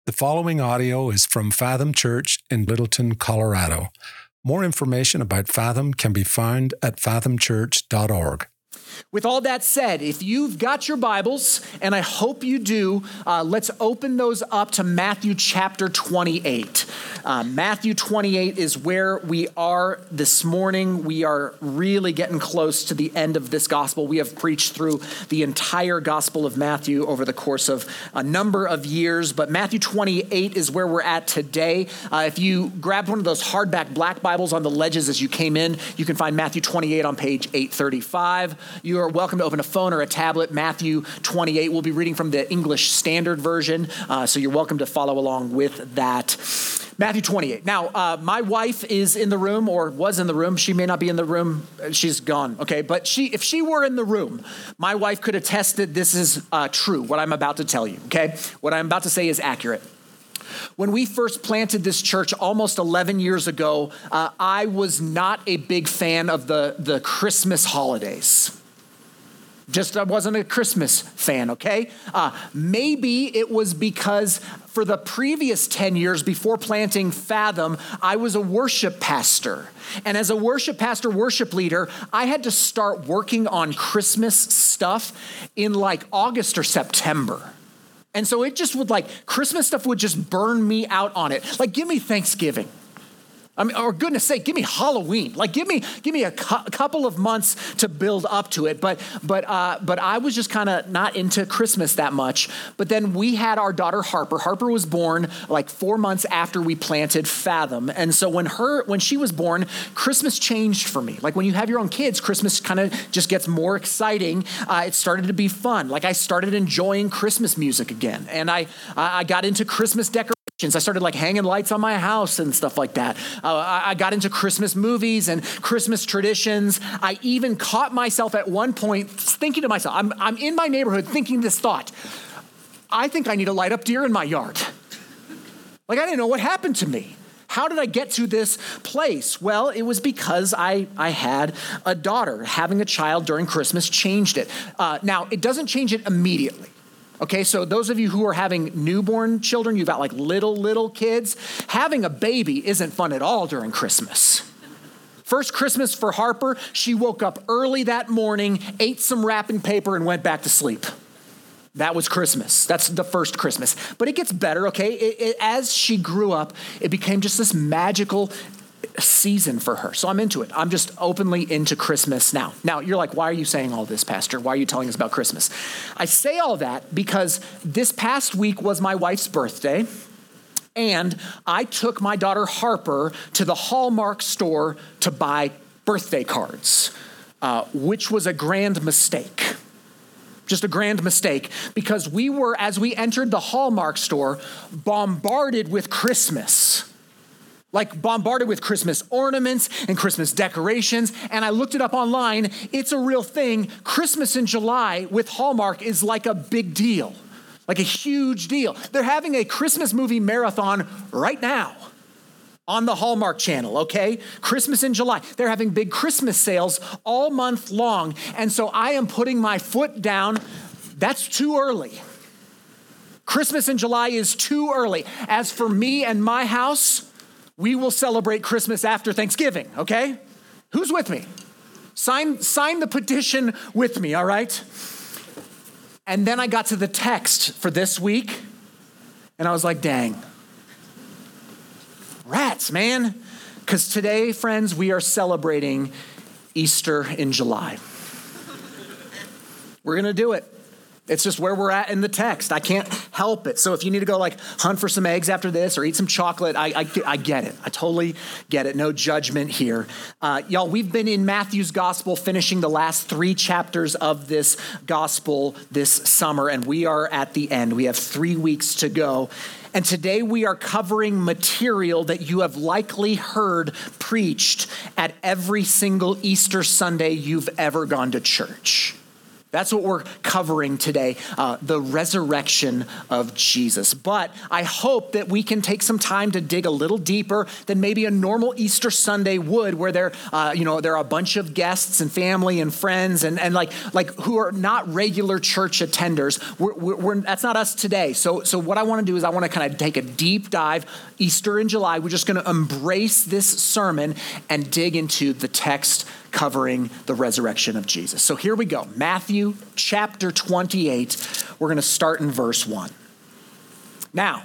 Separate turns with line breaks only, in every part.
The following audio is from Fathom Church in Littleton, Colorado. More information about Fathom can be found at fathomchurch.org.
With all that said, if you've got your Bibles, and I hope you do, let's open those up to Matthew chapter 28. Matthew 28 is where we are this morning. We are really getting close to the end of this gospel. We have preached through the entire gospel of Matthew over the course of a number of years, but Matthew 28 is where we're at today. If you grabbed one of those hardback black Bibles on the ledges as you came in, you can find Matthew 28 on page 835. You are welcome to open a phone or a tablet. Matthew 28. We'll be reading from the English Standard Version, so you're welcome to follow along with that. Matthew 28. Now, my wife is in the room, or was in the room. She may not be in the room. She's gone, okay? But if she were in the room, my wife could attest that this is true, what I'm about to tell you, okay? What I'm about to say is accurate. When we first planted this church almost 11 years ago, I was not a big fan of the Christmas holidays. I wasn't a Christmas fan, okay? Maybe it was because for the previous 10 years before planting Fathom, I was a worship pastor. And as a worship pastor, worship leader, I had to start working on Christmas stuff in like August or September. And so it just would Christmas stuff would just burn me out on it. Like, give me Thanksgiving. I mean, or goodness sake, give me Halloween. Give me a couple of months to build up to it. But I was just kind of not into Christmas that much. But then we had our daughter Harper. Harper was born 4 months after we planted Fathom. And so when she was born, Christmas changed for me. Like when you have your own kids, Christmas kind of just gets more exciting. It started to be fun. I started enjoying Christmas music again. And I got into Christmas decorations. I started hanging lights on my house and stuff like that. I got into Christmas movies and Christmas traditions. I even caught myself at one point thinking to myself, I'm in my neighborhood thinking this thought, I think I need to light up deer in my yard. I didn't know what happened to me. How did I get to this place? Well, it was because I had a daughter. Having a child during Christmas changed it. Now, it doesn't change it immediately. Okay, so those of you who are having newborn children, you've got little kids, having a baby isn't fun at all during Christmas. First Christmas for Harper, she woke up early that morning, ate some wrapping paper, and went back to sleep. That was Christmas. That's the first Christmas. But it gets better, okay? As she grew up, it became just this magical season for her. So I'm into it. I'm just openly into Christmas now. Now, you're like, why are you saying all this, Pastor? Why are you telling us about Christmas? I say all that because this past week was my wife's birthday, and I took my daughter Harper to the Hallmark store to buy birthday cards, which was a grand mistake. Just a grand mistake, because we were, as we entered the Hallmark store, bombarded with Christmas. Bombarded with Christmas ornaments and Christmas decorations. And I looked it up online. It's a real thing. Christmas in July with Hallmark is a big deal, a huge deal. They're having a Christmas movie marathon right now on the Hallmark channel, okay? Christmas in July. They're having big Christmas sales all month long. And so I am putting my foot down. That's too early. Christmas in July is too early. As for me and my house, we will celebrate Christmas after Thanksgiving, okay? Who's with me? Sign the petition with me, all right? And then I got to the text for this week, and I was like, dang. Rats, man. Because today, friends, we are celebrating Easter in July. We're going to do it. It's just where we're at in the text. I can't help it. So if you need to go hunt for some eggs after this or eat some chocolate, I get it. I totally get it. No judgment here. Y'all, we've been in Matthew's gospel finishing the last 3 chapters of this gospel this summer, and we are at the end. We have 3 weeks to go. And today we are covering material that you have likely heard preached at every single Easter Sunday you've ever gone to church. That's what we're covering today, the resurrection of Jesus. But I hope that we can take some time to dig a little deeper than maybe a normal Easter Sunday would, where there are a bunch of guests and family and friends and like who are not regular church attenders. That's not us today. So what I want to do is I want to kind of take a deep dive. Easter in July, we're just going to embrace this sermon and dig into the text covering the resurrection of Jesus. So here we go. Matthew chapter 28. We're going to start in verse 1. Now,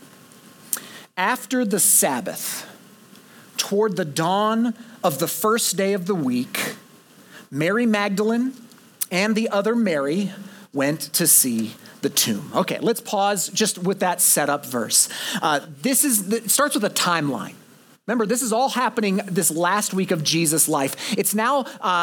after the Sabbath, toward the dawn of the first day of the week, Mary Magdalene and the other Mary went to see the tomb. Okay, let's pause just with that setup verse. It starts with a timeline. Remember, this is all happening this last week of Jesus' life. It's now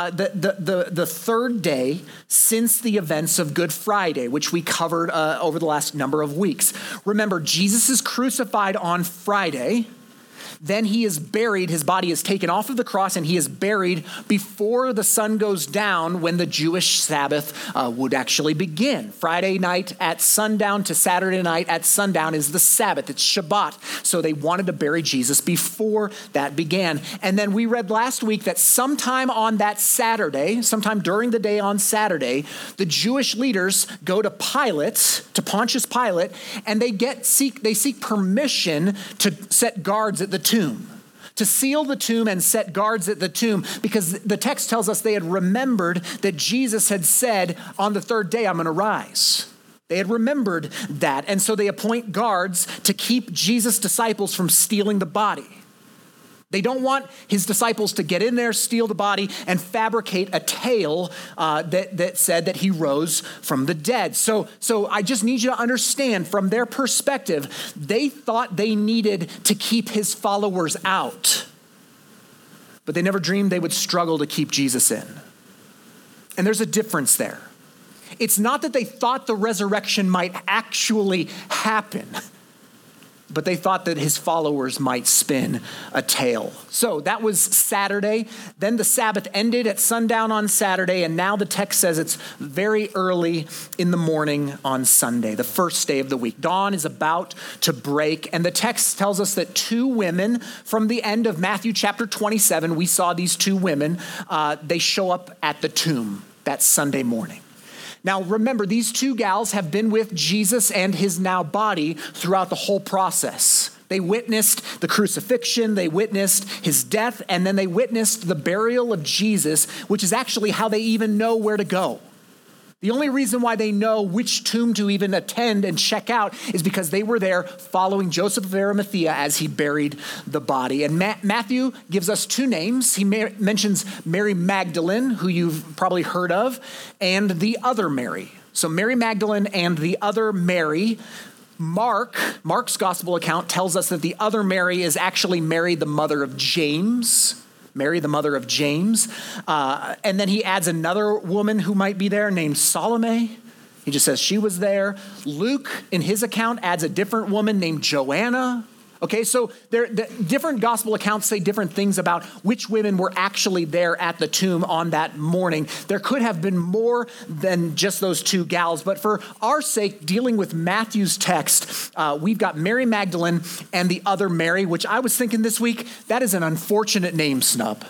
the third day since the events of Good Friday, which we covered over the last number of weeks. Remember, Jesus is crucified on Friday. Then he is buried. His body is taken off of the cross and he is buried before the sun goes down when the Jewish Sabbath would actually begin. Friday night at sundown to Saturday night at sundown is the Sabbath. It's Shabbat. So they wanted to bury Jesus before that began. And then we read last week that sometime on that Saturday, sometime during the day on Saturday, the Jewish leaders go to Pontius Pilate, and they seek permission to set guards at the tomb, to seal the tomb and set guards at the tomb, because the text tells us they had remembered that Jesus had said, on the third day, I'm going to rise. They had remembered that, and so they appoint guards to keep Jesus' disciples from stealing the body. They don't want his disciples to get in there, steal the body, and fabricate a tale that said that he rose from the dead. So I just need you to understand, from their perspective, they thought they needed to keep his followers out. But they never dreamed they would struggle to keep Jesus in. And there's a difference there. It's not that they thought the resurrection might actually happen, but they thought that his followers might spin a tale. So that was Saturday. Then the Sabbath ended at sundown on Saturday, and now the text says it's very early in the morning on Sunday, the first day of the week. Dawn is about to break, and the text tells us that two women from the end of Matthew chapter 27, we saw these two women, they show up at the tomb that Sunday morning. Now, remember, these two gals have been with Jesus and his now body throughout the whole process. They witnessed the crucifixion, they witnessed his death, and then they witnessed the burial of Jesus, which is actually how they even know where to go. The only reason why they know which tomb to even attend and check out is because they were there following Joseph of Arimathea as he buried the body. And Matthew gives us two names. He mentions Mary Magdalene, who you've probably heard of, and the other Mary. So Mary Magdalene and the other Mary. Mark's gospel account tells us that the other Mary is actually Mary, the mother of James. Mary, the mother of James. And then he adds another woman who might be there named Salome. He just says she was there. Luke, in his account, adds a different woman named Joanna. Okay, so the different gospel accounts say different things about which women were actually there at the tomb on that morning. There could have been more than just those two gals, but for our sake, dealing with Matthew's text, we've got Mary Magdalene and the other Mary, which I was thinking this week, that is an unfortunate name snub.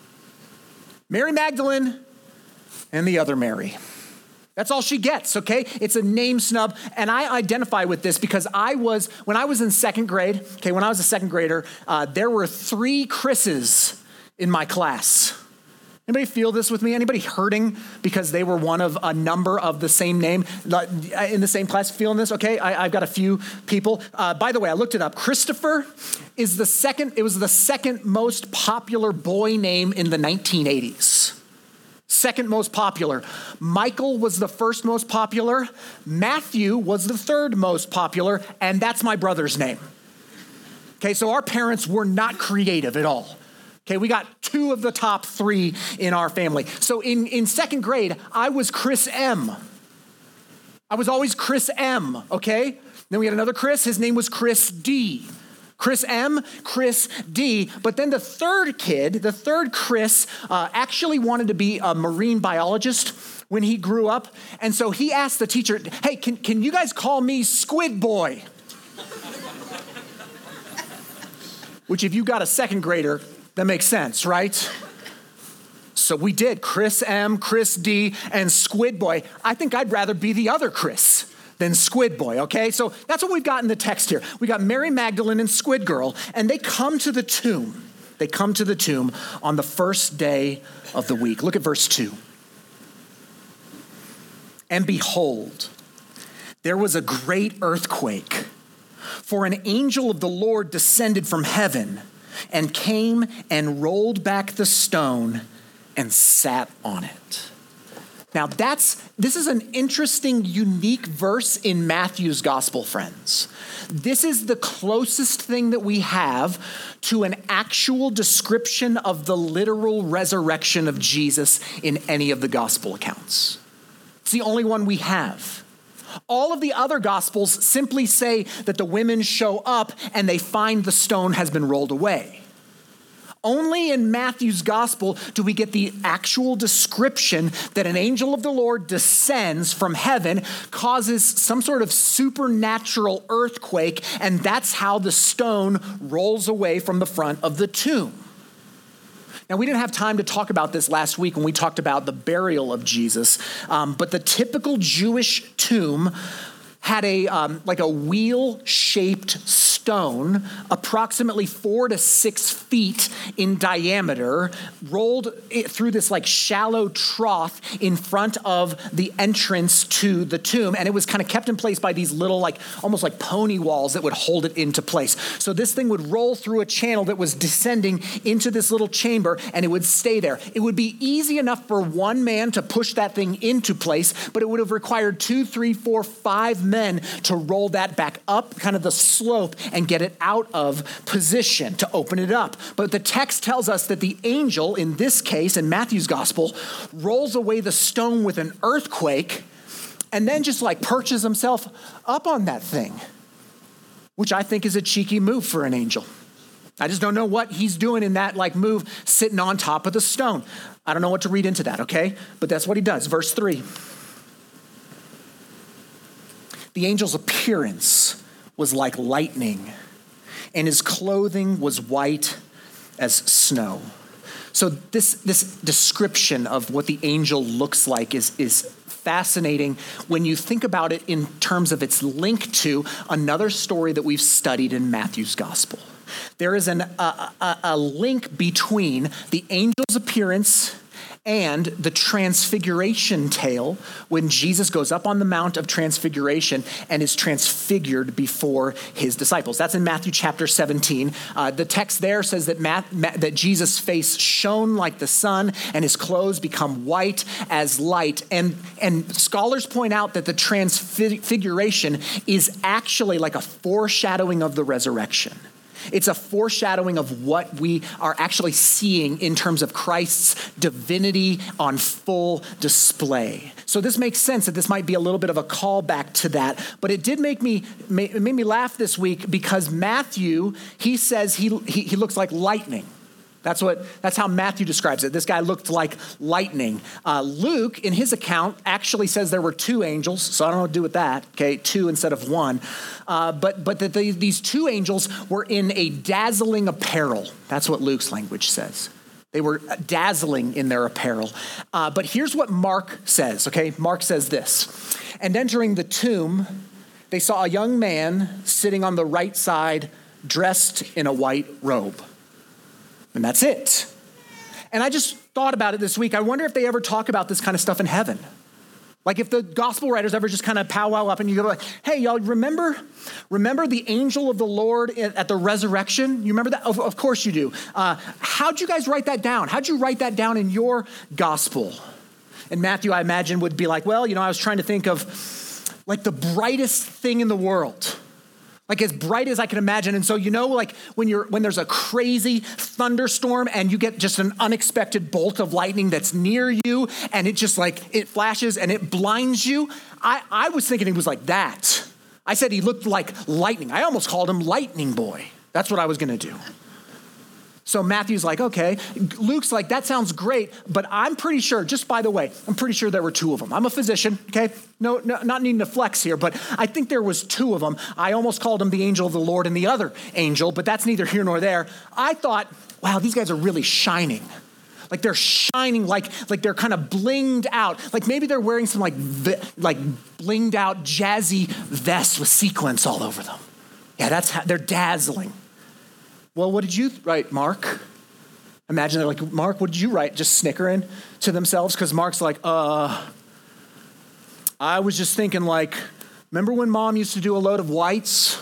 Mary Magdalene and the other Mary. That's all she gets, okay? It's a name snub, and I identify with this because when I was in second grade, when I was a second grader, there were 3 Chris's in my class. Anybody feel this with me? Anybody hurting because they were one of a number of the same name in the same class? Feeling this? Okay, I've got a few people. By the way, I looked it up. Christopher is the second most popular boy name in the 1980s. Second most popular. Michael was the first most popular. Matthew was the third most popular, and that's my brother's name. Okay, so our parents were not creative at all. Okay, we got 2 of the top 3 in our family. So in second grade, I was Chris M. I was always Chris M, okay? Then we had another Chris. His name was Chris D. Chris M, Chris D. But then the third Chris, actually wanted to be a marine biologist when he grew up. And so he asked the teacher, hey, can you guys call me Squid Boy? Which if you got a second grader, that makes sense, right? So we did Chris M, Chris D, and Squid Boy. I think I'd rather be the other Chris than Squid Boy, okay? So that's what we've got in the text here. We got Mary Magdalene and Squid Girl, and they come to the tomb. They come to the tomb on the first day of the week. Look at verse 2. And behold, there was a great earthquake, for an angel of the Lord descended from heaven and came and rolled back the stone and sat on it. Now this is an interesting, unique verse in Matthew's gospel, friends. This is the closest thing that we have to an actual description of the literal resurrection of Jesus in any of the gospel accounts. It's the only one we have. All of the other gospels simply say that the women show up and they find the stone has been rolled away. Only in Matthew's gospel do we get the actual description that an angel of the Lord descends from heaven, causes some sort of supernatural earthquake, and that's how the stone rolls away from the front of the tomb. Now, we didn't have time to talk about this last week when we talked about the burial of Jesus, but the typical Jewish tomb had a wheel-shaped stone, approximately 4 to 6 feet in diameter, rolled through this like shallow trough in front of the entrance to the tomb. And it was kind of kept in place by these little almost like pony walls that would hold it into place. So this thing would roll through a channel that was descending into this little chamber, and it would stay there. It would be easy enough for one man to push that thing into place, but it would have required 2, 3, 4, 5 men to roll that back up kind of the slope and get it out of position to open it up. But the text tells us that the angel, in this case, in Matthew's gospel, rolls away the stone with an earthquake and then just perches himself up on that thing, which I think is a cheeky move for an angel. I just don't know what he's doing in that move, sitting on top of the stone. I don't know what to read into that, okay? But that's what he does. Verse 3. The angel's appearance was like lightning, and his clothing was white as snow. So this description of what the angel looks like is fascinating when you think about it in terms of its link to another story that we've studied in Matthew's gospel. There is a link between the angel's appearance and the transfiguration tale when Jesus goes up on the Mount of Transfiguration and is transfigured before his disciples. That's in Matthew chapter 17. The text there says that that Jesus' face shone like the sun and his clothes become white as light. And scholars point out that the transfiguration is actually like a foreshadowing of the resurrection. It's a foreshadowing of what we are actually seeing in terms of Christ's divinity on full display. So this makes sense that this might be a little bit of a callback to that, but it did make me laugh this week because Matthew, he says he looks like lightning. That's how Matthew describes it. This guy looked like lightning. Luke, in his account, actually says there were 2 angels, so I don't know what to do with that, okay, 2 instead of 1. But that these 2 angels were in a dazzling apparel. That's what Luke's language says. They were dazzling in their apparel. But here's what Mark says, okay? Mark says this. And entering the tomb, they saw a young man sitting on the right side, dressed in a white robe. And that's it. And I just thought about it this week. I wonder if they ever talk about this kind of stuff in heaven. Like if the gospel writers ever just kind of powwow up and you go hey, y'all, remember the angel of the Lord at the resurrection? You remember that? Of course you do. How'd you guys write that down? How'd you write that down in your gospel? And Matthew, I imagine, would be like, well, I was trying to think of the brightest thing in the world. As bright as I can imagine. And so, when there's a crazy thunderstorm and you get just an unexpected bolt of lightning that's near you and it just it flashes and it blinds you. I was thinking he was like that. I said he looked like lightning. I almost called him Lightning Boy. That's what I was going to do. So Matthew's like, okay. Luke's like, that sounds great, but I'm pretty sure, just by the way, I'm pretty sure there were two of them. I'm a physician, okay? No, not needing to flex here, but I think there was two of them. I almost called him the angel of the Lord and the other angel, but that's neither here nor there. I thought, wow, these guys are really shining. Like they're shining, like they're kind of blinged out. Like maybe they're wearing some like blinged out jazzy vests with sequins all over them. Yeah, that's how they're dazzling. Well, what did you write, Mark? Imagine they're like, Mark, what did you write? Just snickering to themselves because Mark's like, I was just thinking like, remember when mom used to do a load of whites?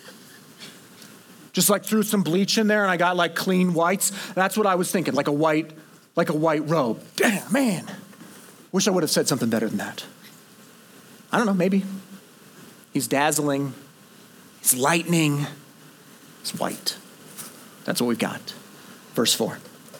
Just like threw some bleach in there and I got like clean whites. That's what I was thinking, like a white robe. Damn, man. Wish I would have said something better than that. I don't know, maybe. He's dazzling. He's lightning. He's white. That's what we've got. Verse 4.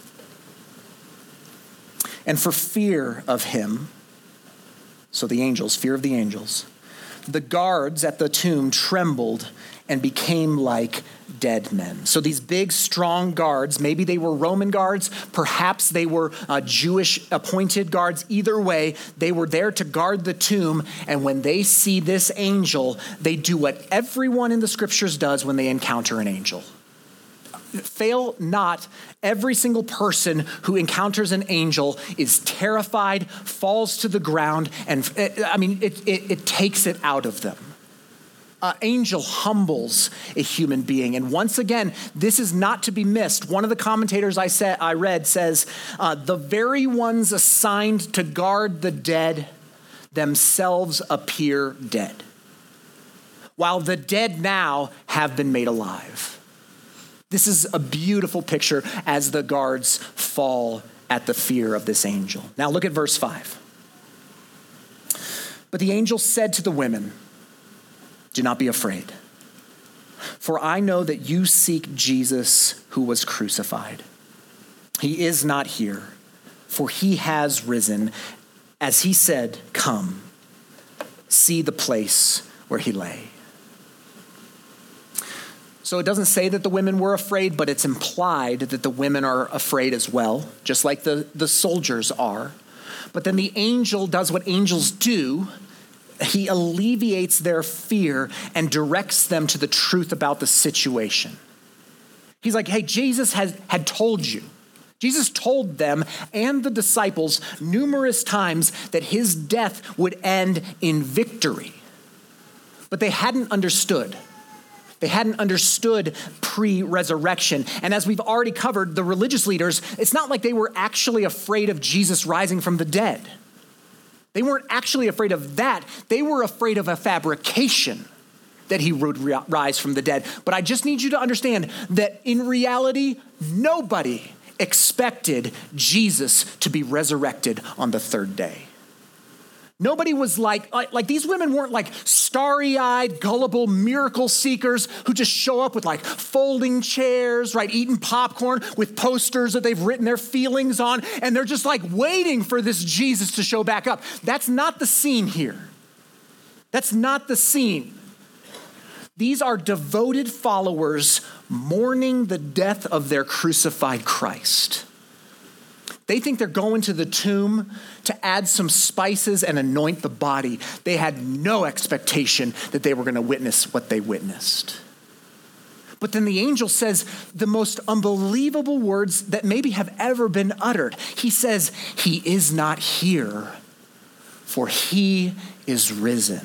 And for fear of him, so the angels, fear of the angels, the guards at the tomb trembled and became like dead men. So these big, strong guards, maybe they were Roman guards, perhaps they were Jewish appointed guards. Either way, they were there to guard the tomb. And when they see this angel, they do what everyone in the scriptures does when they encounter an angel. Fail not, every single person who encounters an angel is terrified, falls to the ground, and it takes it out of them. Angel humbles a human being. And once again, this is not to be missed. One of the commentators I read says, the very ones assigned to guard the dead themselves appear dead, while the dead now have been made alive. This is a beautiful picture as the guards fall at the fear of this angel. Now look at verse 5. But the angel said to the women, do not be afraid, for I know that you seek Jesus who was crucified. He is not here, for he has risen. As he said, come, see the place where he lay. So it doesn't say that the women were afraid, but it's implied that the women are afraid as well, just like the soldiers are. But then the angel does what angels do. He alleviates their fear and directs them to the truth about the situation. He's like, hey, Jesus had told you. Jesus told them and the disciples numerous times that his death would end in victory. But they hadn't understood. They hadn't understood pre-resurrection. And as we've already covered, the religious leaders, it's not like they were actually afraid of Jesus rising from the dead. They weren't actually afraid of that. They were afraid of a fabrication that he would rise from the dead. But I just need you to understand that in reality, nobody expected Jesus to be resurrected on the third day. Nobody was like these women weren't like starry-eyed, gullible miracle seekers who just show up with like folding chairs, right, eating popcorn with posters that they've written their feelings on, and they're just like waiting for this Jesus to show back up. That's not the scene here. That's not the scene. These are devoted followers mourning the death of their crucified Christ. They think they're going to the tomb to add some spices and anoint the body. They had no expectation that they were going to witness what they witnessed. But then the angel says the most unbelievable words that maybe have ever been uttered. He says, he is not here, for he is risen.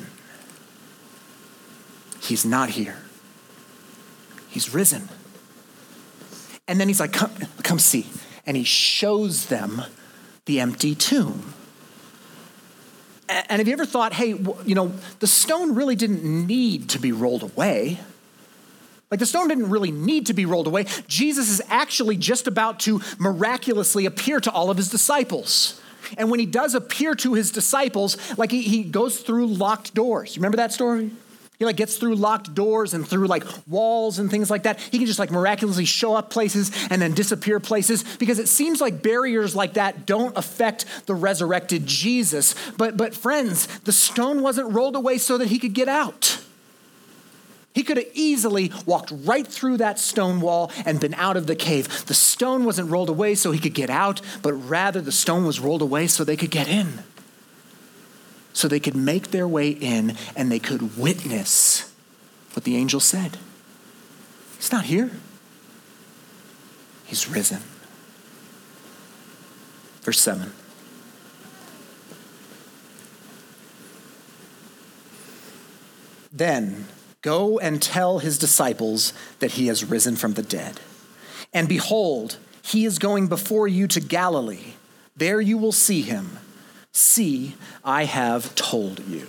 He's not here. He's risen. And then he's like, come see. And he shows them the empty tomb. And have you ever thought, hey, the stone really didn't need to be rolled away. Like the stone didn't really need to be rolled away. Jesus is actually just about to miraculously appear to all of his disciples. And when he does appear to his disciples, like he goes through locked doors. You remember that story? He like gets through locked doors and through like walls and things like that. He can just like miraculously show up places and then disappear places because it seems like barriers like that don't affect the resurrected Jesus. But friends, the stone wasn't rolled away so that he could get out. He could have easily walked right through that stone wall and been out of the cave. The stone wasn't rolled away so he could get out, but rather the stone was rolled away so they could get in. So they could make their way in and they could witness what the angel said. He's not here. He's risen. Verse 7. Then go and tell his disciples that he has risen from the dead. And behold, he is going before you to Galilee. There you will see him. See, I have told you.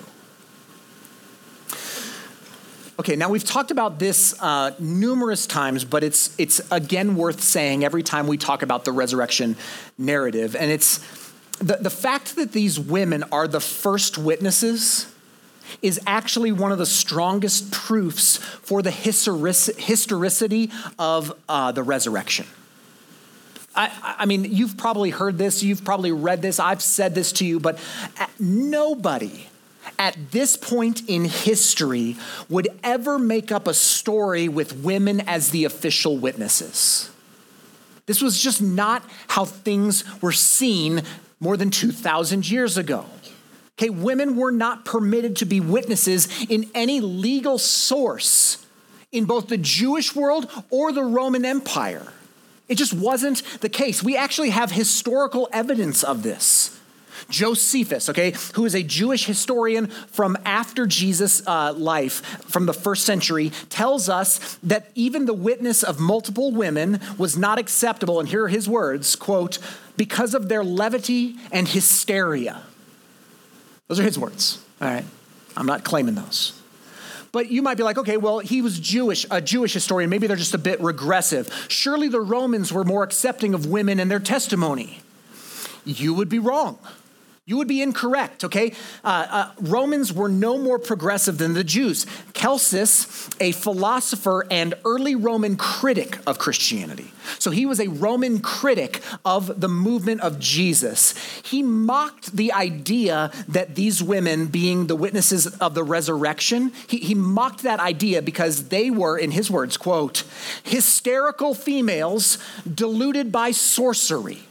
Okay, now we've talked about this numerous times, but it's again worth saying every time we talk about the resurrection narrative. And it's the fact that these women are the first witnesses is actually one of the strongest proofs for the historicity of the resurrection. I mean, you've probably heard this, you've probably read this, I've said this to you, but nobody at this point in history would ever make up a story with women as the official witnesses. This was just not how things were seen more than 2,000 years ago. Okay, women were not permitted to be witnesses in any legal source in both the Jewish world or the Roman Empire. It just wasn't the case. We actually have historical evidence of this. Josephus, okay, who is a Jewish historian from after Jesus' life, from the first century, tells us that even the witness of multiple women was not acceptable, and here are his words, quote, because of their levity and hysteria. Those are his words, all right? I'm not claiming those. But you might be like, okay, well, he was Jewish, a Jewish historian. Maybe they're just a bit regressive. Surely the Romans were more accepting of women and their testimony. You would be wrong. You would be incorrect, okay? Romans were no more progressive than the Jews. Celsus, a philosopher and early Roman critic of Christianity. So he was a Roman critic of the movement of Jesus. He mocked the idea that these women being the witnesses of the resurrection, he mocked that idea because they were, in his words, quote, hysterical females deluded by sorcery.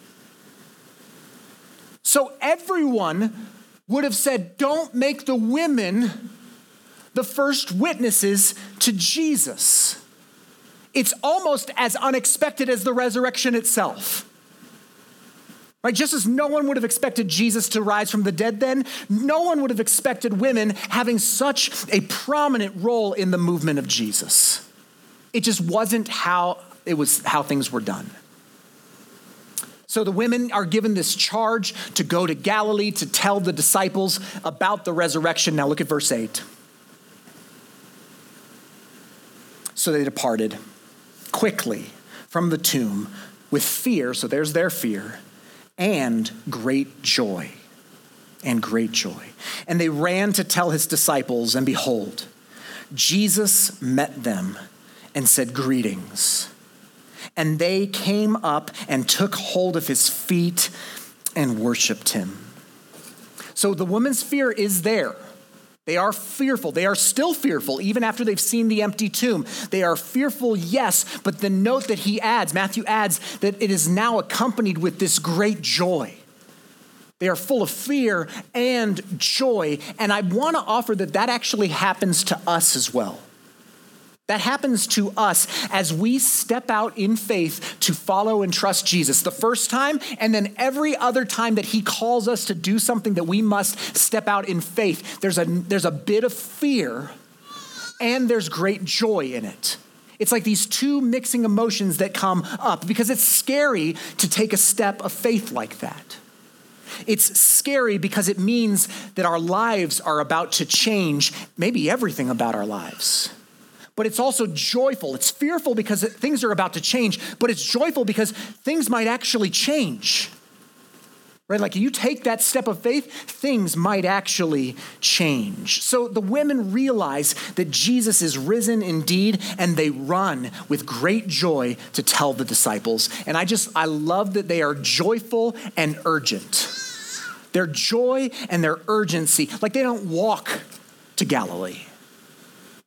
So everyone would have said, don't make the women the first witnesses to Jesus. It's almost as unexpected as the resurrection itself. Right? Just as no one would have expected Jesus to rise from the dead then, no one would have expected women having such a prominent role in the movement of Jesus. It just wasn't how things were done. So the women are given this charge to go to Galilee to tell the disciples about the resurrection. Now look at verse 8. So they departed quickly from the tomb with fear, so there's their fear, and great joy. And great joy. And they ran to tell his disciples, and behold, Jesus met them and said, greetings. And they came up and took hold of his feet and worshiped him. So the woman's fear is there. They are fearful. They are still fearful, even after they've seen the empty tomb. They are fearful, yes, but the note that Matthew adds, that it is now accompanied with this great joy. They are full of fear and joy. And I want to offer that actually happens to us as well. That happens to us as we step out in faith to follow and trust Jesus the first time, and then every other time that he calls us to do something that we must step out in faith. There's a bit of fear and there's great joy in it. It's like these two mixing emotions that come up because it's scary to take a step of faith like that. It's scary because it means that our lives are about to change, maybe everything about our lives. But it's also joyful. It's fearful because things are about to change, but it's joyful because things might actually change. Right? Like you take that step of faith, things might actually change. So the women realize that Jesus is risen indeed, and they run with great joy to tell the disciples. And I love that they are joyful and urgent. Their joy and their urgency, like they don't walk to Galilee.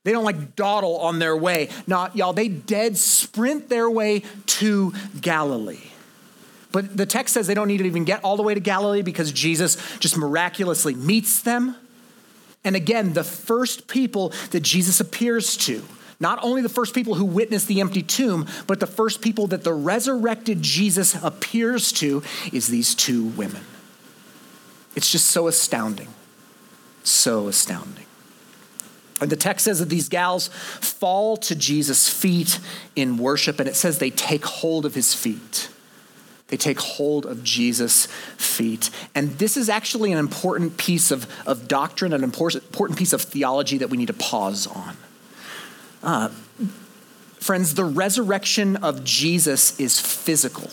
They don't like dawdle on their way. No, y'all, they dead sprint their way to Galilee. But the text says they don't need to even get all the way to Galilee because Jesus just miraculously meets them. And again, the first people that Jesus appears to, not only the first people who witnessed the empty tomb, but the first people that the resurrected Jesus appears to is these two women. It's just so astounding. So astounding. And the text says that these gals fall to Jesus' feet in worship, and it says they take hold of his feet. They take hold of Jesus' feet. And this is actually an important piece of doctrine, an important piece of theology that we need to pause on. Friends, the resurrection of Jesus is physical.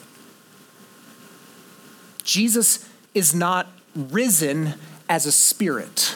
Jesus is not risen as a spirit.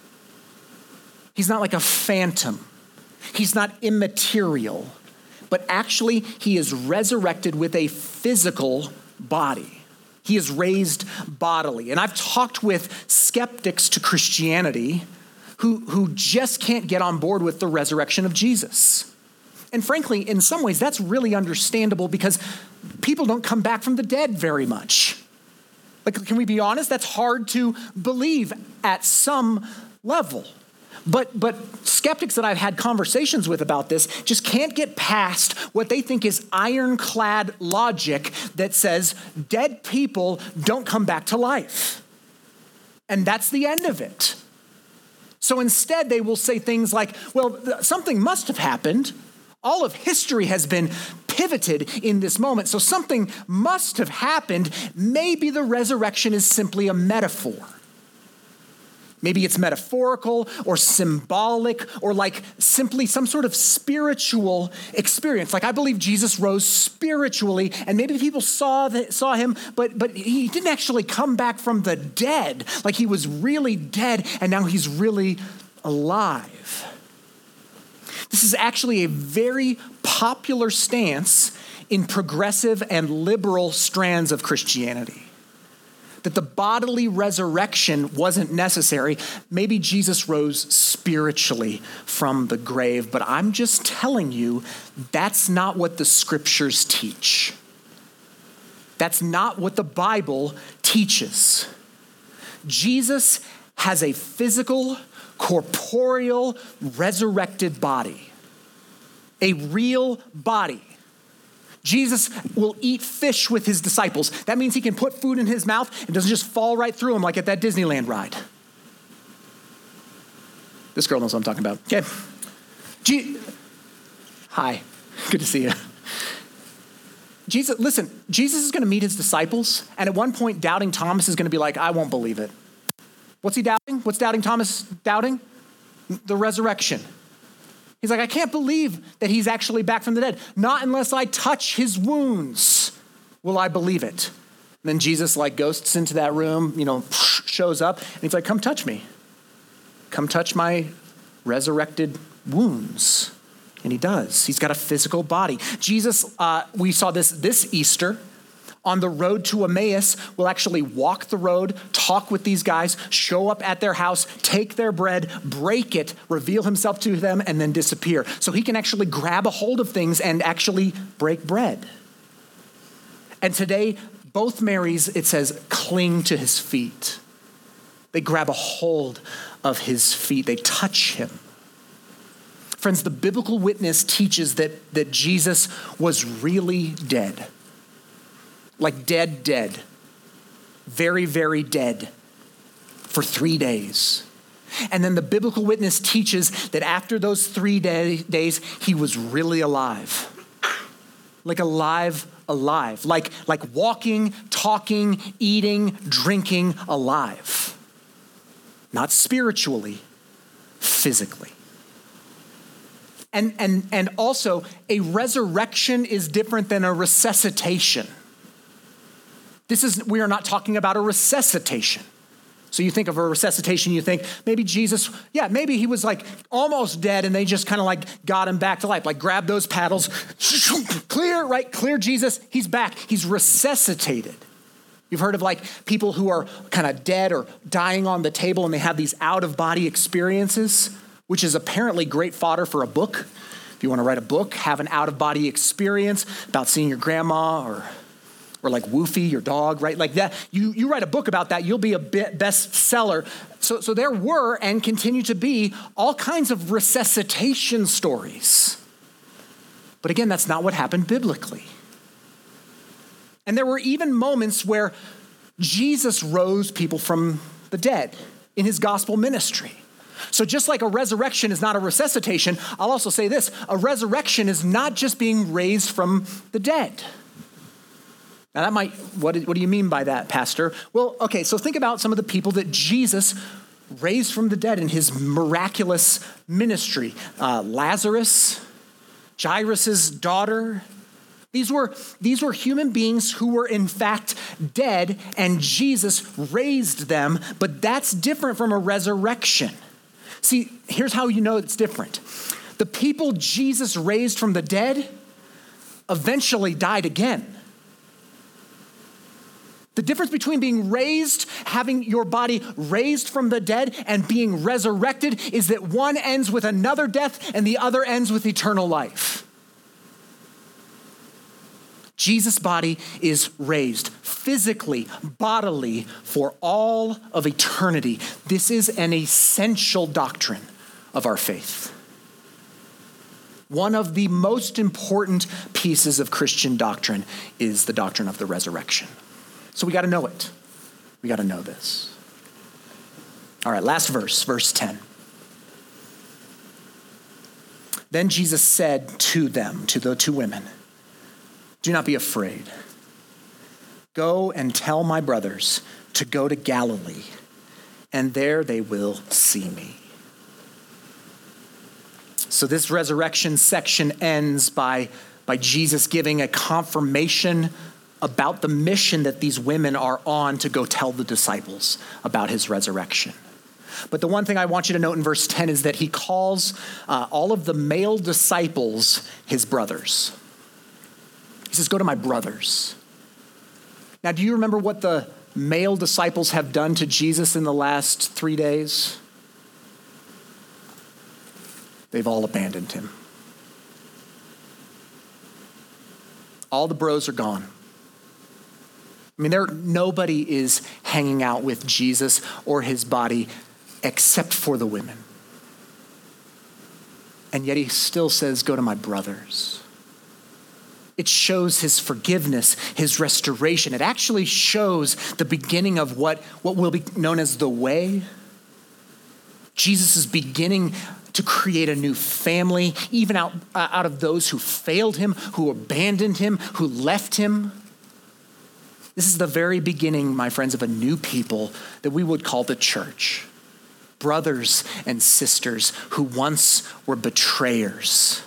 He's not like a phantom. He's not immaterial. But actually, he is resurrected with a physical body. He is raised bodily. And I've talked with skeptics to Christianity who just can't get on board with the resurrection of Jesus. And frankly, in some ways, that's really understandable because people don't come back from the dead very much. Like, can we be honest? That's hard to believe at some level. But skeptics that I've had conversations with about this just can't get past what they think is ironclad logic that says dead people don't come back to life. And that's the end of it. So instead, they will say things like, well, something must have happened. All of history has been pivoted in this moment. So something must have happened. Maybe the resurrection is simply a metaphor. Maybe it's metaphorical or symbolic or like simply some sort of spiritual experience. Like I believe Jesus rose spiritually and maybe people saw him, but he didn't actually come back from the dead. Like he was really dead and now he's really alive. This is actually a very popular stance in progressive and liberal strands of Christianity. That the bodily resurrection wasn't necessary. Maybe Jesus rose spiritually from the grave, but I'm just telling you, that's not what the scriptures teach. That's not what the Bible teaches. Jesus has a physical, corporeal, resurrected body. A real body. Jesus will eat fish with his disciples. That means he can put food in his mouth and doesn't just fall right through him like at that Disneyland ride. This girl knows what I'm talking about. Okay. Hi, good to see you. Jesus is going to meet his disciples, and at one point, doubting Thomas is going to be like, I won't believe it. What's he doubting? What's doubting Thomas doubting? The resurrection. He's like, I can't believe that he's actually back from the dead. Not unless I touch his wounds will I believe it. And then Jesus like ghosts into that room, shows up, and he's like, come touch me. Come touch my resurrected wounds. And he does. He's got a physical body. Jesus, we saw this Easter, on the road to Emmaus, will actually walk the road, talk with these guys, show up at their house, take their bread, break it, reveal himself to them, and then disappear. So he can actually grab a hold of things and actually break bread. And today, both Marys, it says, cling to his feet. They grab a hold of his feet. They touch him. Friends, the biblical witness teaches that Jesus was really dead. Like dead. Very, very dead for 3 days. And then the biblical witness teaches that after those 3 days, he was really alive. Like alive. Like walking, talking, eating, drinking, alive. Not spiritually, physically. And also, a resurrection is different than a resuscitation. We are not talking about a resuscitation. So you think of a resuscitation, you think maybe Jesus, maybe he was like almost dead and they just kind of like got him back to life. Like grab those paddles, clear Jesus, he's back. He's resuscitated. You've heard of like people who are kind of dead or dying on the table and they have these out of body experiences. which is apparently great fodder for a book. If you want to write a book, have an out-of-body experience about seeing your grandma or like Woofy, your dog, right? Like that. You write a book about that, you'll be a bestseller. So there were and continue to be all kinds of resuscitation stories. But again, that's not what happened biblically. And there were even moments where Jesus rose people from the dead in his gospel ministry. So just like a resurrection is not a resuscitation, I'll also say this: a resurrection is not just being raised from the dead. Now that might, what do you mean by that, Pastor? Well, okay, so think about some of the people that Jesus raised from the dead in his miraculous ministry. Lazarus, Jairus' daughter. These were human beings who were in fact dead, and Jesus raised them, but that's different from a resurrection. See, here's how you know it's different. The people Jesus raised from the dead eventually died again. The difference between being raised, having your body raised from the dead, and being resurrected is that one ends with another death and the other ends with eternal life. Jesus' body is raised physically, bodily, for all of eternity. This is an essential doctrine of our faith. One of the most important pieces of Christian doctrine is the doctrine of the resurrection. So we got to know it. We got to know this. All right, last verse 10. Then Jesus said to them, to the two women, "Do not be afraid. Go and tell my brothers to go to Galilee, and there they will see me." So this resurrection section ends by Jesus giving a confirmation about the mission that these women are on to go tell the disciples about his resurrection. But the one thing I want you to note in verse 10 is that he calls all of the male disciples his brothers. He says, "Go to my brothers." Now, do you remember what the male disciples have done to Jesus in the last 3 days? They've all abandoned him. All the bros are gone. I mean, nobody is hanging out with Jesus or his body except for the women. And yet he still says, "Go to my brothers." It shows his forgiveness, his restoration. It actually shows the beginning of what will be known as the way. Jesus is beginning to create a new family, even out of those who failed him, who abandoned him, who left him. This is the very beginning, my friends, of a new people that we would call the church. Brothers and sisters who once were betrayers.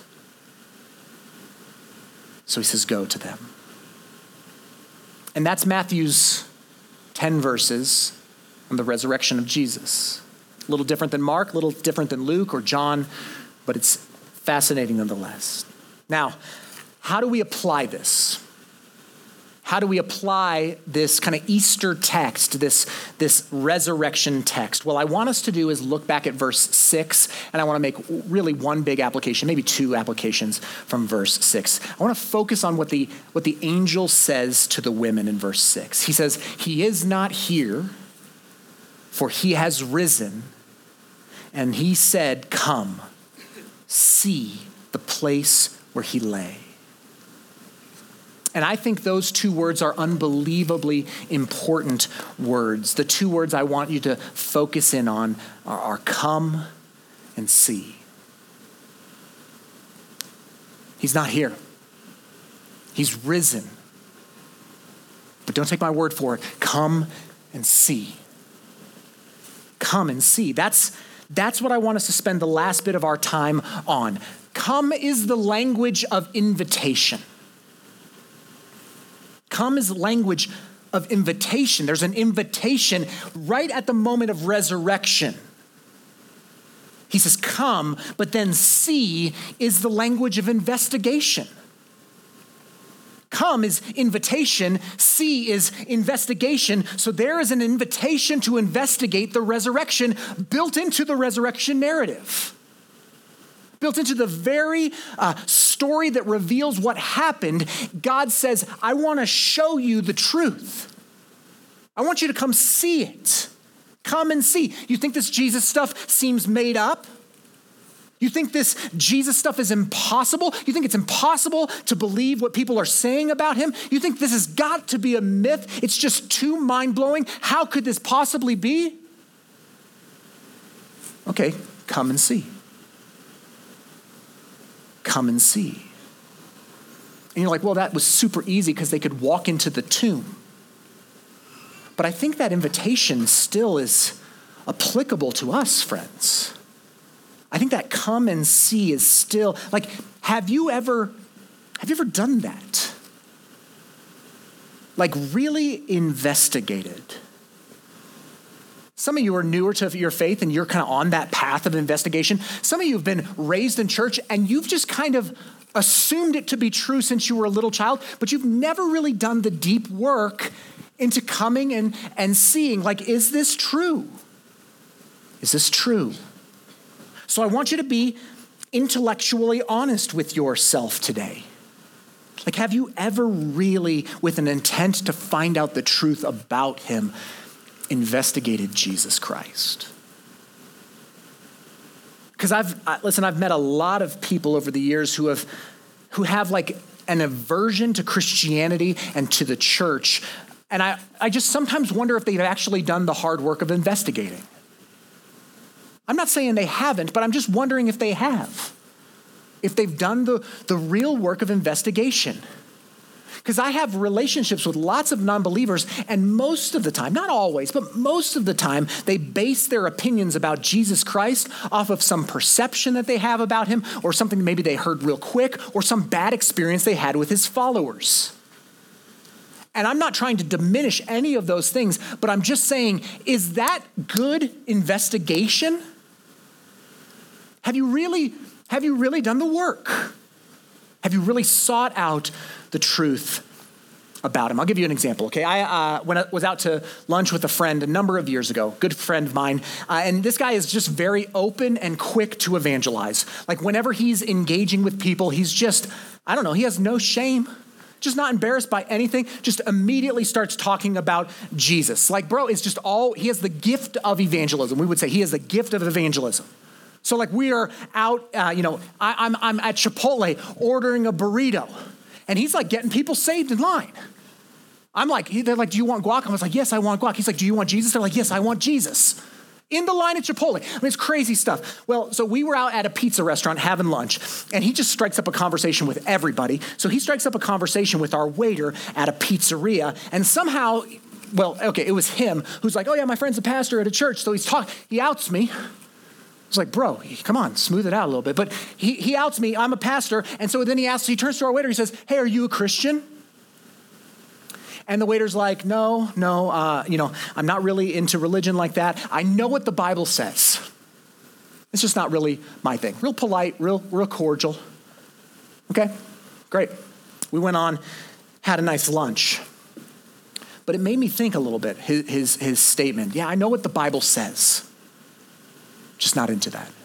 So he says, go to them. And that's Matthew's 10 verses on the resurrection of Jesus. A little different than Mark, a little different than Luke or John, but it's fascinating nonetheless. Now, how do we apply this? How do we apply this kind of Easter text, this resurrection text? Well, I want us to do is look back at verse 6, and I want to make really one big application, maybe two applications from verse 6. I want to focus on what the angel says to the women in verse 6. He says, "He is not here, for he has risen, and he said, 'Come, see the place where he lay.'" And I think those two words are unbelievably important words. The two words I want you to focus in on are come and see. He's not here. He's risen. But don't take my word for it. Come and see. Come and see. That's what I want us to spend the last bit of our time on. Come is the language of invitation. Come is language of invitation. There's an invitation right at the moment of resurrection. He says, come, but then see is the language of investigation. Come is invitation, see is investigation. So there is an invitation to investigate the resurrection built into the resurrection narrative. Built into the very story that reveals what happened, God says, I want to show you the truth. I want you to come see it. Come and see. You think this Jesus stuff seems made up? You think this Jesus stuff is impossible? You think it's impossible to believe what people are saying about him? You think this has got to be a myth? It's just too mind-blowing? How could this possibly be? Okay, come and see. Come and see. And you're like, well, that was super easy because they could walk into the tomb. But I think that invitation still is applicable to us, friends. I think that come and see is still, like, have you ever done that? Like, really investigated? Some of you are newer to your faith and you're kind of on that path of investigation. Some of you have been raised in church and you've just kind of assumed it to be true since you were a little child, but you've never really done the deep work into coming and seeing, like, is this true? Is this true? So I want you to be intellectually honest with yourself today. Like, have you ever really, with an intent to find out the truth about him, investigated Jesus Christ? Because I've met a lot of people over the years who have like an aversion to Christianity and to the church. And I just sometimes wonder if they've actually done the hard work of investigating. I'm not saying they haven't, but I'm just wondering if they have. If they've done the real work of investigation. Because I have relationships with lots of non-believers, and most of the time, not always, but most of the time, they base their opinions about Jesus Christ off of some perception that they have about him, or something maybe they heard real quick, or some bad experience they had with his followers. And I'm not trying to diminish any of those things, but I'm just saying, is that good investigation? Have you really done the work? Have you really sought out the truth about him? I'll give you an example, okay? When I was out to lunch with a friend a number of years ago, good friend of mine, and this guy is just very open and quick to evangelize. Like, whenever he's engaging with people, he's just, I don't know, he has no shame. Just not embarrassed by anything, just immediately starts talking about Jesus. Like, bro, it's just he has the gift of evangelism. We would say he has the gift of evangelism. So like we are out, I'm at Chipotle ordering a burrito, and he's like getting people saved in line. They're like, do you want guac? I was like, yes, I want guac. He's like, do you want Jesus? They're like, yes, I want Jesus. In the line at Chipotle. I mean, it's crazy stuff. Well, so we were out at a pizza restaurant having lunch, and he just strikes up a conversation with everybody. So he strikes up a conversation with our waiter at a pizzeria, and somehow, it was him who's like, oh yeah, my friend's a pastor at a church. So he outs me. I was like, bro, come on, smooth it out a little bit. But he outs me, I'm a pastor. And so then he turns to our waiter, he says, hey, are you a Christian? And the waiter's like, no, I'm not really into religion like that. I know what the Bible says. It's just not really my thing. Real polite, real cordial. Okay, great. We went on, had a nice lunch. But it made me think a little bit, his statement. Yeah, I know what the Bible says. Just not into that.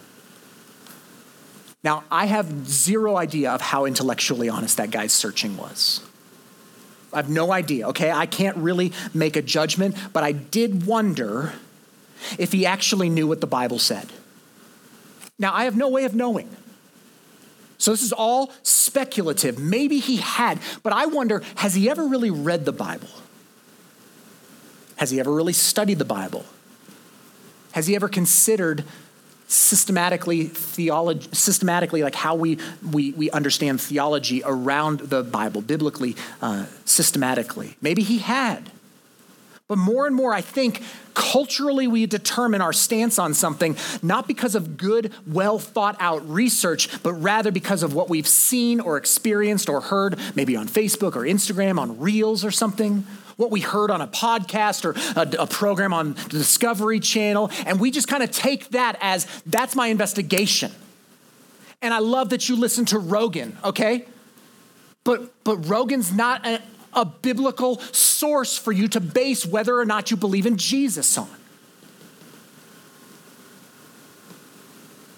Now, I have zero idea of how intellectually honest that guy's searching was. I have no idea, okay? I can't really make a judgment, but I did wonder if he actually knew what the Bible said. Now, I have no way of knowing. So this is all speculative. Maybe he had, but I wonder, has he ever really read the Bible? Has he ever really studied the Bible? Has he ever considered systematically like how we understand theology around the Bible, biblically, systematically? Maybe he had. But more and more, I think, culturally we determine our stance on something, not because of good, well thought out research, but rather because of what we've seen or experienced or heard, maybe on Facebook or Instagram, on Reels or something, what we heard on a podcast or a program on the Discovery Channel. And we just kind of take that as, that's my investigation. And I love that you listen to Rogan, okay? But Rogan's not a biblical source for you to base whether or not you believe in Jesus on.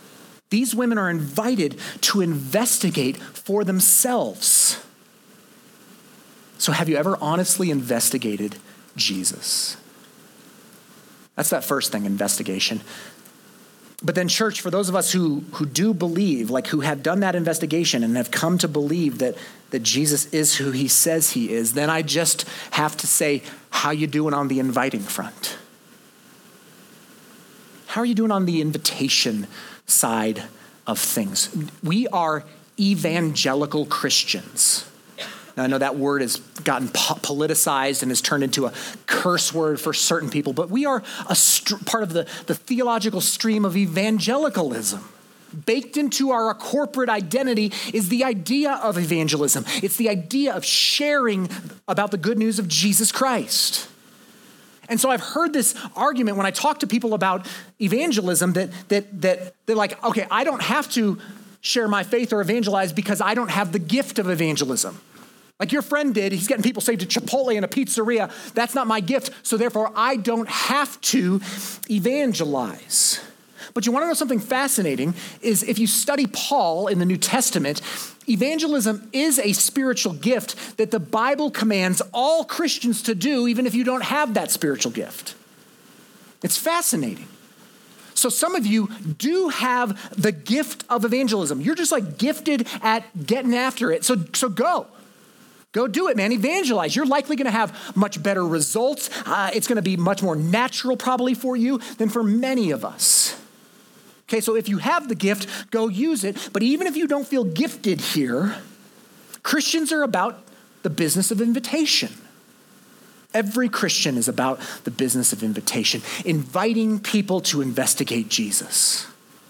These women are invited to investigate for themselves. So have you ever honestly investigated Jesus? That's that first thing, investigation. But then church, for those of us who do believe, like who have done that investigation and have come to believe that Jesus is who he says he is, then I just have to say, how you doing on the inviting front? How are you doing on the invitation side of things? We are evangelical Christians. Now, I know that word has gotten politicized and has turned into a curse word for certain people, but we are part of the theological stream of evangelicalism. Baked into our corporate identity is the idea of evangelism. It's the idea of sharing about the good news of Jesus Christ. And so I've heard this argument when I talk to people about evangelism that they're like, okay, I don't have to share my faith or evangelize because I don't have the gift of evangelism. Like your friend did, he's getting people saved at Chipotle and a pizzeria. That's not my gift, so therefore I don't have to evangelize. But you want to know something fascinating is if you study Paul in the New Testament, evangelism is a spiritual gift that the Bible commands all Christians to do, even if you don't have that spiritual gift. It's fascinating. So some of you do have the gift of evangelism. You're just like gifted at getting after it. So go. Go do it, man. Evangelize. You're likely going to have much better results. It's going to be much more natural probably for you than for many of us. Okay, so if you have the gift, go use it. But even if you don't feel gifted here, Christians are about the business of invitation. Every Christian is about the business of invitation, inviting people to investigate Jesus.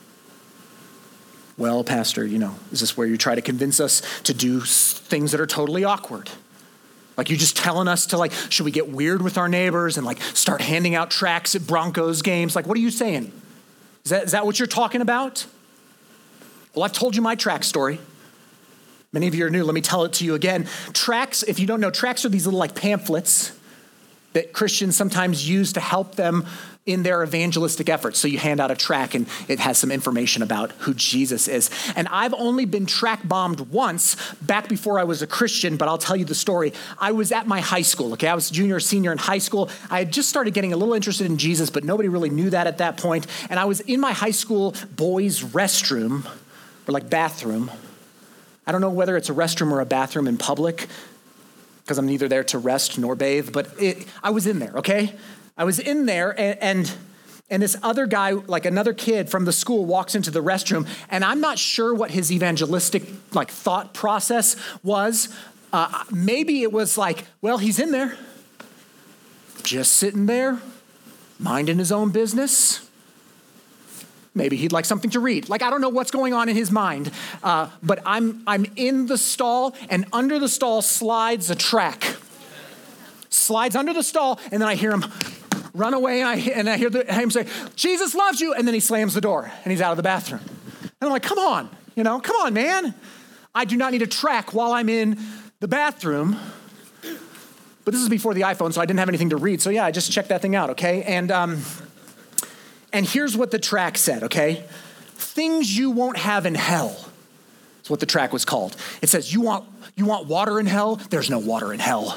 Well, Pastor, is this where you try to convince us to do things that are totally awkward? Like you just telling us to should we get weird with our neighbors and start handing out tracts at Broncos games? What are you saying? Is that what you're talking about? Well, I've told you my tract story. Many of you are new. Let me tell it to you again. Tracts, if you don't know, tracts are these little pamphlets that Christians sometimes use to help them in their evangelistic efforts. So you hand out a tract and it has some information about who Jesus is. And I've only been tract bombed once back before I was a Christian, but I'll tell you the story. I was at my high school, okay? I was junior or senior in high school. I had just started getting a little interested in Jesus, but nobody really knew that at that point. And I was in my high school boys' restroom, or bathroom. I don't know whether it's a restroom or a bathroom in public, because I'm neither there to rest nor bathe, but I was in there, okay? I was in there and this other guy, another kid from the school walks into the restroom, and I'm not sure what his evangelistic thought process was. Maybe it was well, he's in there, just sitting there, minding his own business. Maybe he'd like something to read. I don't know what's going on in his mind, but I'm in the stall, and under the stall slides a tract. Slides under the stall, and then I hear him run away, and I hear him say, "Jesus loves you," and then he slams the door, and he's out of the bathroom. And I'm like, come on, come on, man. I do not need a tract while I'm in the bathroom. But this is before the iPhone, so I didn't have anything to read. So yeah, I just checked that thing out, okay? And here's what the tract said, okay? Things you won't have in hell. That's what the tract was called. It says, you want water in hell? There's no water in hell.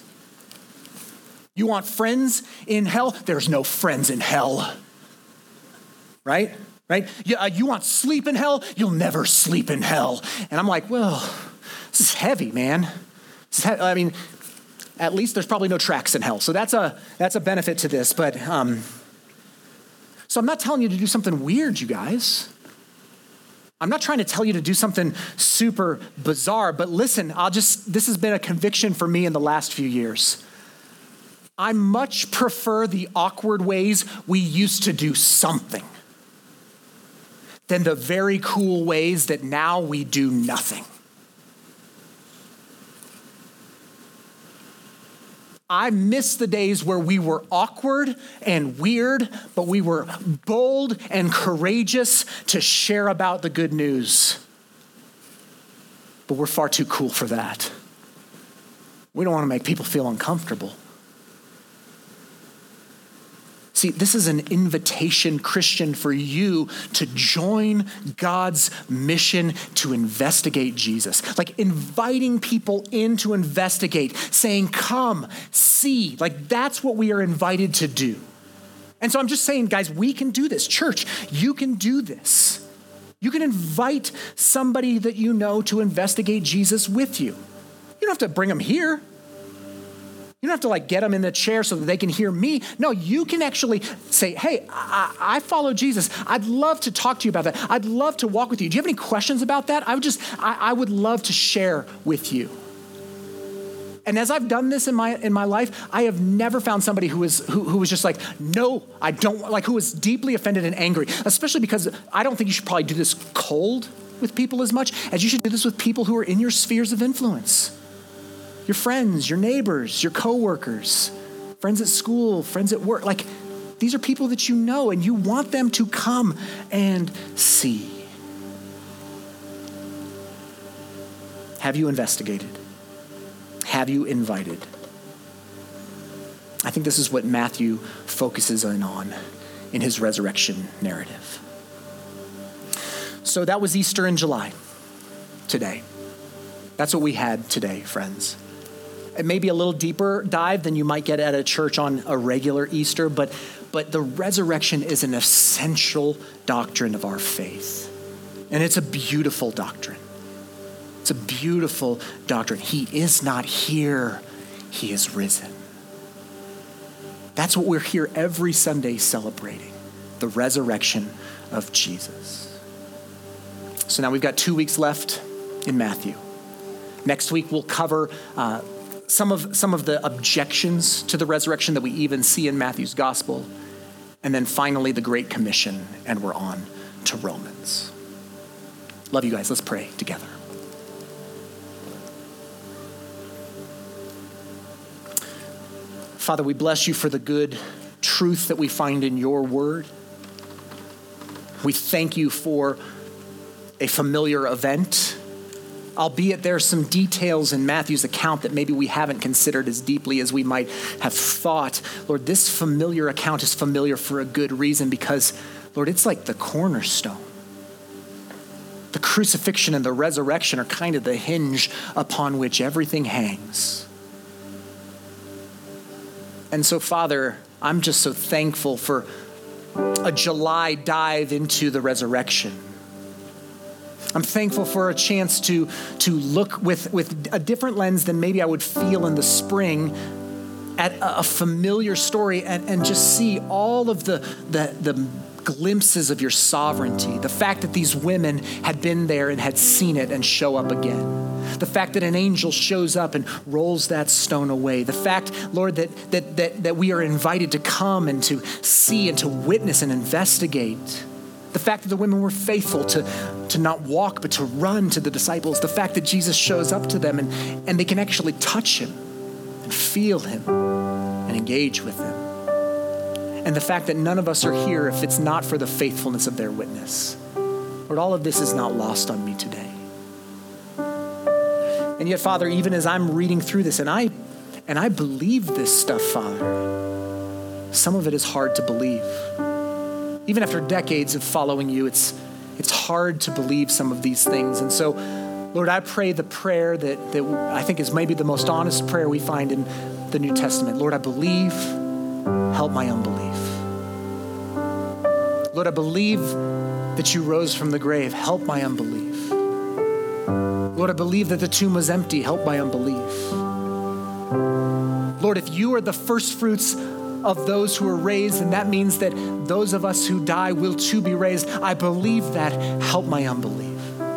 You want friends in hell? There's no friends in hell. Right? You want sleep in hell? You'll never sleep in hell. And I'm like, well, this is heavy, man. I mean, at least there's probably no tracts in hell. So that's a benefit to this. But so I'm not telling you to do something weird, you guys. I'm not trying to tell you to do something super bizarre, but listen, this has been a conviction for me in the last few years. I much prefer the awkward ways we used to do something than the very cool ways that now we do nothing. I miss the days where we were awkward and weird, but we were bold and courageous to share about the good news. But we're far too cool for that. We don't want to make people feel uncomfortable. See, this is an invitation, Christian, for you to join God's mission to investigate Jesus. Like inviting people in to investigate, saying, come, see. Like that's what we are invited to do. And so I'm just saying, guys, we can do this. Church, you can do this. You can invite somebody that you know to investigate Jesus with you. You don't have to bring them here. You don't have to like get them in the chair so that they can hear me. No, you can actually say, hey, I follow Jesus. I'd love to talk to you about that. I'd love to walk with you. Do you have any questions about that? I would love to share with you. And as I've done this in my life, I have never found somebody who was just like, no, I don't, like who was deeply offended and angry, especially because I don't think you should probably do this cold with people as much as you should do this with people who are in your spheres of influence. Your friends, your neighbors, your coworkers, friends at school, friends at work. Like these are people that you know and you want them to come and see. Have you investigated? Have you invited? I think this is what Matthew focuses on in his resurrection narrative. So that was Easter in July today. That's what we had today, friends. It may be a little deeper dive than you might get at a church on a regular Easter, but the resurrection is an essential doctrine of our faith. And it's a beautiful doctrine. It's a beautiful doctrine. He is not here. He is risen. That's what we're here every Sunday celebrating, the resurrection of Jesus. So now we've got 2 weeks left in Matthew. Next week we'll cover some of the objections to the resurrection that we even see in Matthew's gospel. And then finally the Great Commission, and we're on to Romans. Love you guys. Let's pray together. Father, we bless you for the good truth that we find in your word. We thank you for a familiar event, albeit there are some details in Matthew's account that maybe we haven't considered as deeply as we might have thought. Lord, this familiar account is familiar for a good reason because, Lord, it's like the cornerstone. The crucifixion and the resurrection are kind of the hinge upon which everything hangs. And so, Father, I'm just so thankful for a July dive into the resurrection. I'm thankful for a chance to look with a different lens than maybe I would feel in the spring at a familiar story and just see all of the glimpses of your sovereignty. The fact that these women had been there and had seen it and show up again. The fact that an angel shows up and rolls that stone away. The fact, Lord, that we are invited to come and to see and to witness and investigate. The fact that the women were faithful to not walk, but to run to the disciples. The fact that Jesus shows up to them and they can actually touch him and feel him and engage with him. And the fact that none of us are here if it's not for the faithfulness of their witness. Lord, all of this is not lost on me today. And yet, Father, even as I'm reading through this, and I believe this stuff, Father, some of it is hard to believe. Even after decades of following you, it's hard to believe some of these things. And so, Lord, I pray the prayer that I think is maybe the most honest prayer we find in the New Testament. Lord, I believe, help my unbelief. Lord, I believe that you rose from the grave. Help my unbelief. Lord, I believe that the tomb was empty. Help my unbelief. Lord, if you are the first fruits of those who are raised, and that means that those of us who die will too be raised. I believe that. Help my unbelief.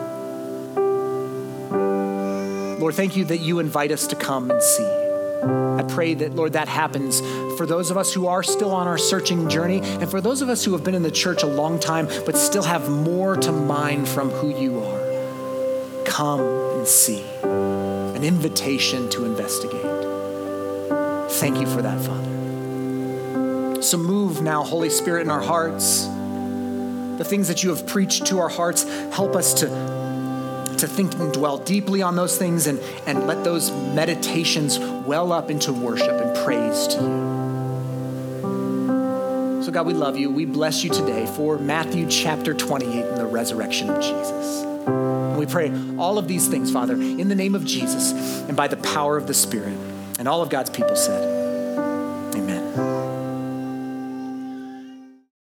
Lord, thank you that you invite us to come and see. I pray that, Lord, that happens for those of us who are still on our searching journey, and for those of us who have been in the church a long time, but still have more to mine from who you are. Come and see. An invitation to investigate. Thank you for that, Father. So move now, Holy Spirit, in our hearts. The things that you have preached to our hearts, help us to think and dwell deeply on those things and let those meditations well up into worship and praise to you. So God, we love you. We bless you today for Matthew chapter 28 and the resurrection of Jesus. And we pray all of these things, Father, in the name of Jesus and by the power of the Spirit. And all of God's people said,